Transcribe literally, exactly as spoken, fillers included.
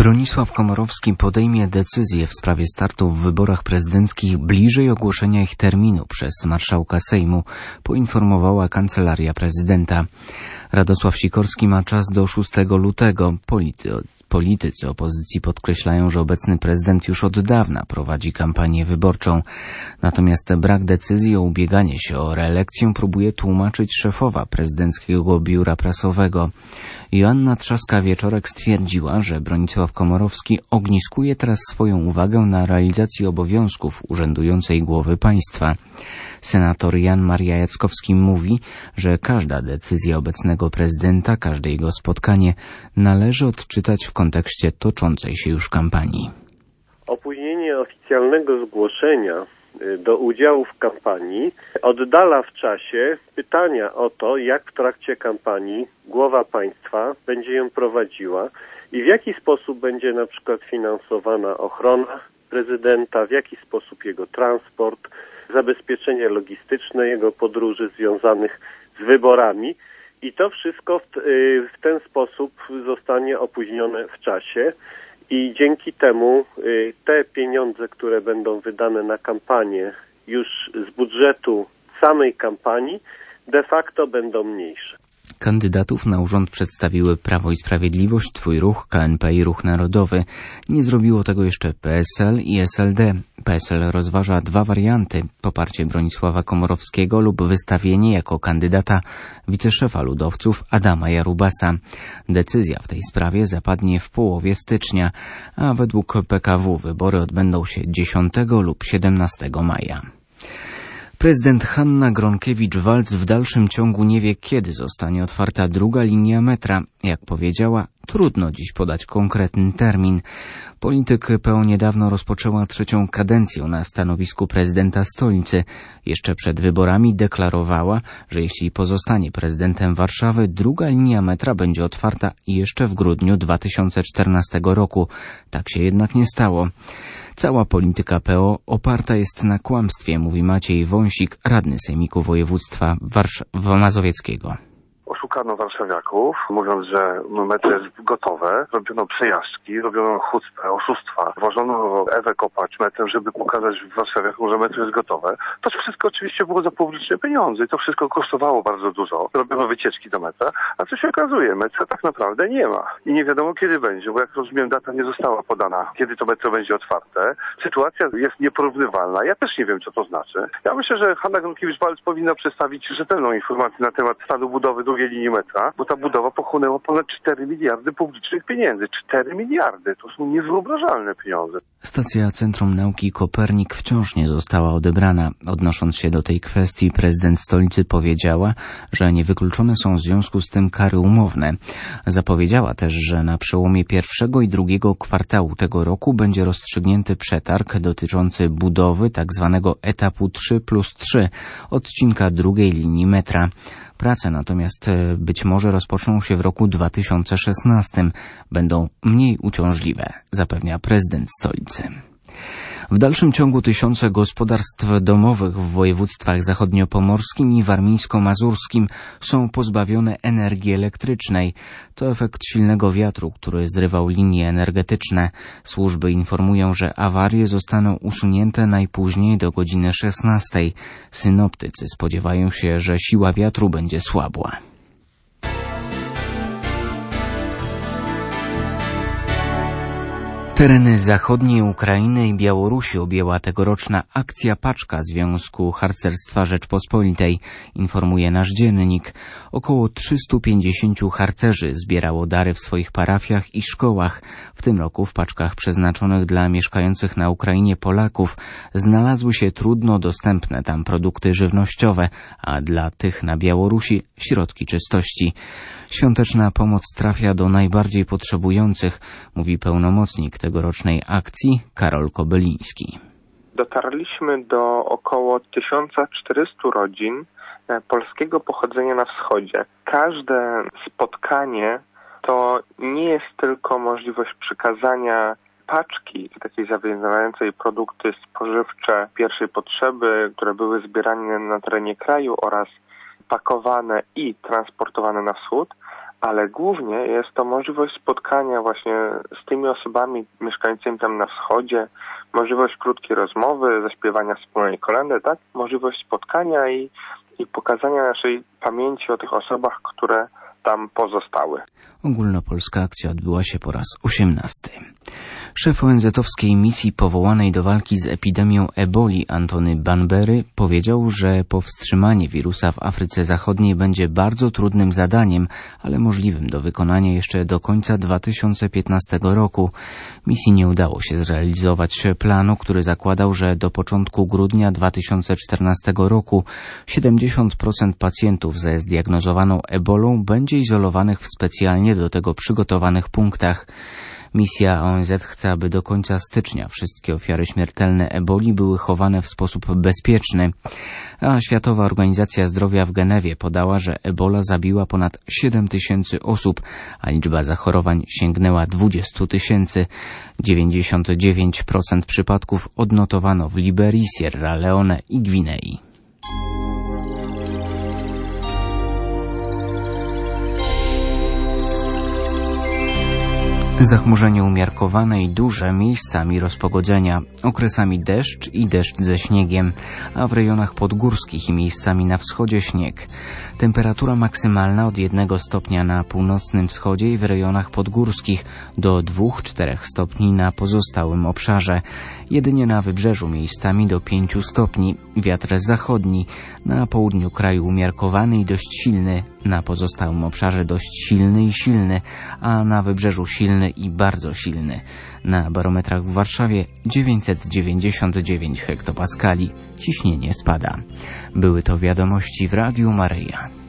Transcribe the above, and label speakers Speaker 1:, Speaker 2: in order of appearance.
Speaker 1: Bronisław Komorowski podejmie decyzję w sprawie startu w wyborach prezydenckich bliżej ogłoszenia ich terminu przez marszałka Sejmu, poinformowała Kancelaria Prezydenta. Radosław Sikorski ma czas do szóstego lutego. Polity, politycy opozycji podkreślają, że obecny prezydent już od dawna prowadzi kampanię wyborczą. Natomiast brak decyzji o ubieganie się o reelekcję próbuje tłumaczyć szefowa prezydenckiego biura prasowego. Joanna Trzaska-Wieczorek stwierdziła, że Bronisław Komorowski ogniskuje teraz swoją uwagę na realizacji obowiązków urzędującej głowy państwa. Senator Jan Maria Jackowski mówi, że każda decyzja obecnego prezydenta, każde jego spotkanie należy odczytać w kontekście toczącej się już kampanii.
Speaker 2: Opóźnienie oficjalnego zgłoszenia do udziału w kampanii oddala w czasie pytania o to, jak w trakcie kampanii głowa państwa będzie ją prowadziła i w jaki sposób będzie na przykład finansowana ochrona prezydenta, w jaki sposób jego transport, zabezpieczenie logistyczne jego podróży związanych z wyborami. I to wszystko w, w ten sposób zostanie opóźnione w czasie. I dzięki temu y, te pieniądze, które będą wydane na kampanię już z budżetu samej kampanii, de facto będą mniejsze.
Speaker 1: Kandydatów na urząd przedstawiły Prawo i Sprawiedliwość, Twój Ruch, K N P i Ruch Narodowy. Nie zrobiło tego jeszcze P S L i S L D. P S L rozważa dwa warianty: poparcie Bronisława Komorowskiego lub wystawienie jako kandydata wiceszefa ludowców Adama Jarubasa. Decyzja w tej sprawie zapadnie w połowie stycznia, a według P K W wybory odbędą się dziesiątego lub siedemnastego maja. Prezydent Hanna Gronkiewicz-Waltz w dalszym ciągu nie wie, kiedy zostanie otwarta druga linia metra. Jak powiedziała, trudno dziś podać konkretny termin. Polityk P O niedawno rozpoczęła trzecią kadencję na stanowisku prezydenta stolicy. Jeszcze przed wyborami deklarowała, że jeśli pozostanie prezydentem Warszawy, druga linia metra będzie otwarta jeszcze w grudniu dwa tysiące czternastego roku. Tak się jednak nie stało. Cała polityka P O oparta jest na kłamstwie, mówi Maciej Wąsik, radny Sejmiku Województwa Warsz- Mazowieckiego.
Speaker 3: Oszukano warszawiaków, mówiąc, że metro jest gotowe. Robiono przejażdżki, robiono chucpę, oszustwa. Wożono Ewę kopać metrem, żeby pokazać warszawiakom, że metro jest gotowe. To wszystko oczywiście było za publiczne pieniądze i to wszystko kosztowało bardzo dużo. Robiono wycieczki do metra, a co się okazuje, metra tak naprawdę nie ma. I nie wiadomo kiedy będzie, bo jak rozumiem, data nie została podana, kiedy to metro będzie otwarte. Sytuacja jest nieporównywalna. Ja też nie wiem, co to znaczy. Ja myślę, że Hanna Gronkiewicz-Waltz powinna przedstawić rzetelną informację na temat stanu budowy drugiej linii metra, bo ta budowa pochłonęła ponad cztery miliardy publicznych pieniędzy. cztery miliardy to są niewyobrażalne pieniądze.
Speaker 1: Stacja Centrum Nauki Kopernik wciąż nie została odebrana. Odnosząc się do tej kwestii, prezydent stolicy powiedziała, że niewykluczone są w związku z tym kary umowne. Zapowiedziała też, że na przełomie pierwszego i drugiego kwartału tego roku będzie rozstrzygnięty przetarg dotyczący budowy tzw. etapu trzy plus trzy, odcinka drugiej linii metra. Prace natomiast być może rozpoczną się w roku dwa tysiące szesnastym. Będą mniej uciążliwe, zapewnia prezydent stolicy. W dalszym ciągu tysiące gospodarstw domowych w województwach zachodniopomorskim i warmińsko-mazurskim są pozbawione energii elektrycznej. To efekt silnego wiatru, który zrywał linie energetyczne. Służby informują, że awarie zostaną usunięte najpóźniej do godziny szesnastej. Synoptycy spodziewają się, że siła wiatru będzie słabła. Tereny zachodniej Ukrainy i Białorusi objęła tegoroczna akcja Paczka Związku Harcerstwa Rzeczpospolitej, informuje nasz dziennik. Około trzystu pięćdziesięciu harcerzy zbierało dary w swoich parafiach i szkołach. W tym roku w paczkach przeznaczonych dla mieszkających na Ukrainie Polaków znalazły się trudno dostępne tam produkty żywnościowe, a dla tych na Białorusi środki czystości. Świąteczna pomoc trafia do najbardziej potrzebujących, mówi pełnomocnik tegorocznej akcji Karol Kobyliński.
Speaker 4: Dotarliśmy do około tysiąc czterysta rodzin polskiego pochodzenia na wschodzie. Każde spotkanie to nie jest tylko możliwość przekazania paczki, takiej zawierającej produkty spożywcze pierwszej potrzeby, które były zbierane na terenie kraju oraz pakowane i transportowane na wschód, ale głównie jest to możliwość spotkania właśnie z tymi osobami mieszkającymi tam na wschodzie, możliwość krótkiej rozmowy, zaśpiewania wspólnej kolędy, tak? Możliwość spotkania i, i pokazania naszej pamięci o tych osobach, które tam pozostały.
Speaker 1: Ogólnopolska akcja odbyła się po raz osiemnasty. Szef O N Z-owskiej misji powołanej do walki z epidemią eboli Antony Banbery powiedział, że powstrzymanie wirusa w Afryce Zachodniej będzie bardzo trudnym zadaniem, ale możliwym do wykonania jeszcze do końca dwa tysiące piętnastego roku. Misji nie udało się zrealizować planu, który zakładał, że do początku grudnia dwa tysiące czternastego roku siedemdziesiąt procent pacjentów ze zdiagnozowaną ebolą będzie izolowanych w specjalnie do tego przygotowanych punktach. Misja O N Z chce, aby do końca stycznia wszystkie ofiary śmiertelne eboli były chowane w sposób bezpieczny, a Światowa Organizacja Zdrowia w Genewie podała, że ebola zabiła ponad siedem tysięcy osób, a liczba zachorowań sięgnęła dwadzieścia tysięcy. dziewięćdziesiąt dziewięć procent przypadków odnotowano w Liberii, Sierra Leone i Gwinei. Zachmurzenie umiarkowane i duże, miejscami rozpogodzenia, okresami deszcz i deszcz ze śniegiem, a w rejonach podgórskich i miejscami na wschodzie śnieg. Temperatura maksymalna od jednego stopnia na północnym wschodzie i w rejonach podgórskich do dwóch do czterech stopni na pozostałym obszarze. Jedynie na wybrzeżu miejscami do pięciu stopni. Wiatr zachodni, na południu kraju umiarkowany i dość silny, na pozostałym obszarze dość silny i silny, a na wybrzeżu silny i bardzo silny. Na barometrach w Warszawie dziewięćset dziewięćdziesiąt dziewięć hektopaskali. Ciśnienie spada. Były to wiadomości w Radiu Maryja.